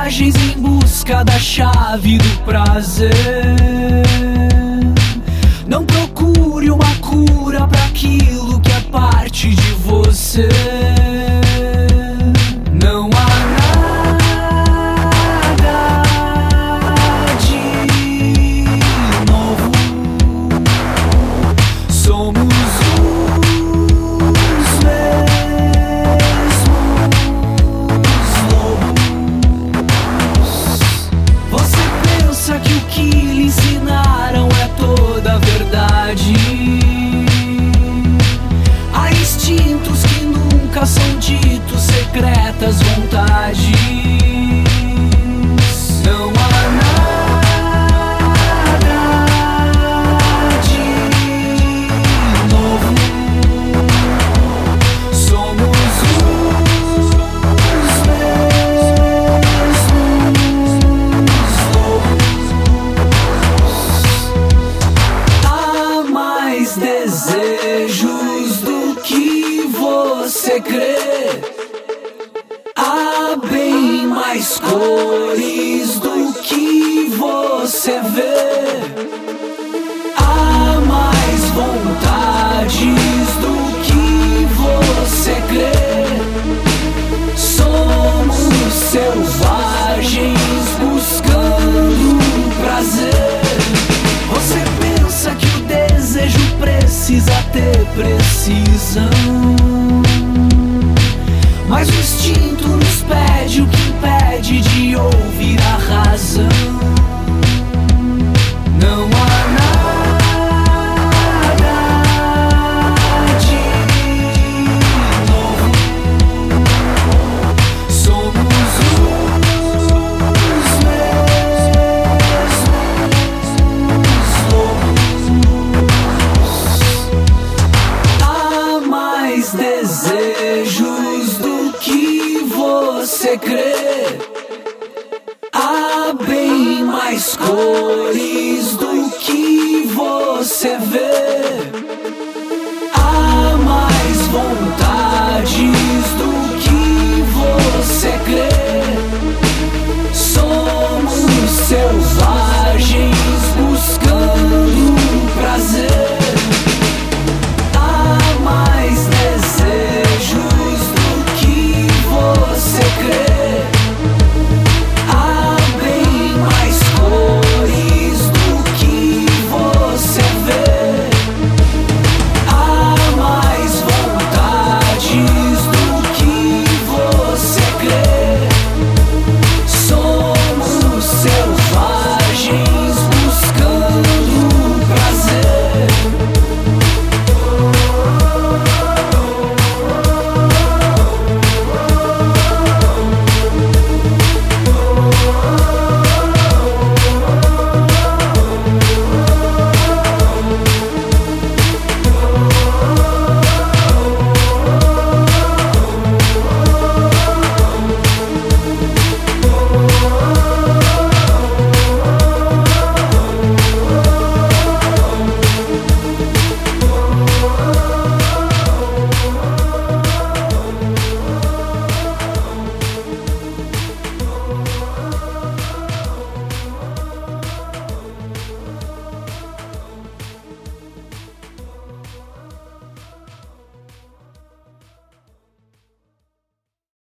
viagens em busca da chave do prazer. Não procure uma cura para aquilo que é parte de você. Não há nada de novo. Somos os mesmos lobos. Você pensa que o que lhe ensinaram é toda a verdade. Há instintos que nunca são ditos, secretas vontades. Não há nada de novo. Somos os mesmos lobos. Há mais desejos do que você crê. Há bem mais cores do que você vê. Há mais vontades do que você crê. Somos selvagens buscando prazer. Você pensa que o desejo precisa ter precisão, mas o instinto nos pede o que impede de ouvir a razão. Não há nada de novo. Somos os mesmos lobos. Há mais desejos do que você crê. Há bem mais cores do que você vê.